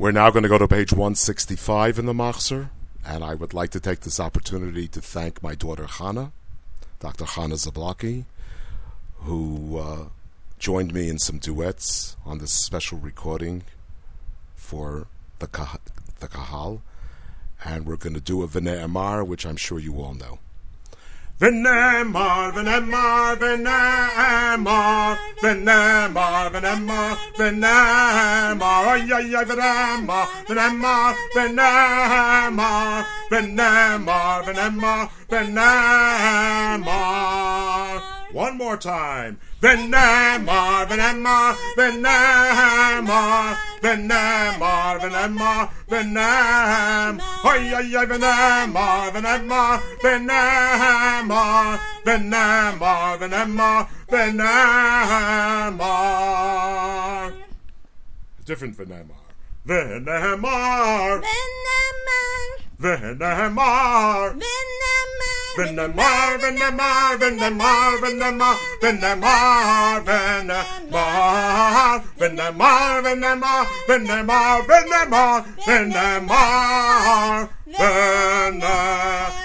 We're now going to go to page 165 in the Machzor, and I would like to take this opportunity to thank my daughter Chana, Dr. Chana Zablocki, who joined me in some duets on this special recording for the Kahal, and we're going to do a V'ne'emar, which I'm sure you all know. V'ne'emar, v'ne'emar, v'ne'emar, v'ne'emar, v'ne'emar, v'ne'emar, ay, ay, ay, v'ne'emar, v'ne'emar, v'ne'emar, v'ne'emar, v'ne'emar, v'ne'emar. One more time. V'ne'emar, v'ne'emar, v'ne'emar, v'ne'emar, v'ne'emar, v'ne'emar, ay, ay, ay, v'ne'emar, v'ne'emar, v'ne'emar, v'ne'emar, v'ne'emar, v'ne'emar. Different v'ne'emar. V'ne'emar, v'ne'emar, v'ne'emar, V'ne'emar, v'ne'emar, v'ne'emar, v'ne'emar, v'ne'emar, v'ne'emar, v'ne'emar, v'ne'emar, v'ne'emar, v'ne'emar, v'ne'emar, v'ne'emar.